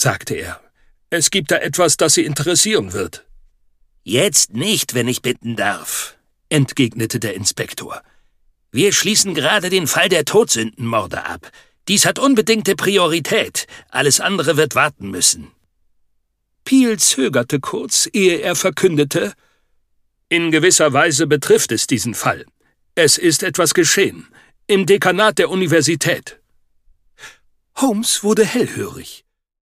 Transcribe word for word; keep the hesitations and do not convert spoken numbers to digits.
sagte er. »Es gibt da etwas, das Sie interessieren wird.« »Jetzt nicht, wenn ich bitten darf«, entgegnete der Inspektor. »Wir schließen gerade den Fall der Todsündenmorde ab. Dies hat unbedingte Priorität. Alles andere wird warten müssen.« Peel zögerte kurz, ehe er verkündete: »In gewisser Weise betrifft es diesen Fall. Es ist etwas geschehen. Im Dekanat der Universität.« Holmes wurde hellhörig.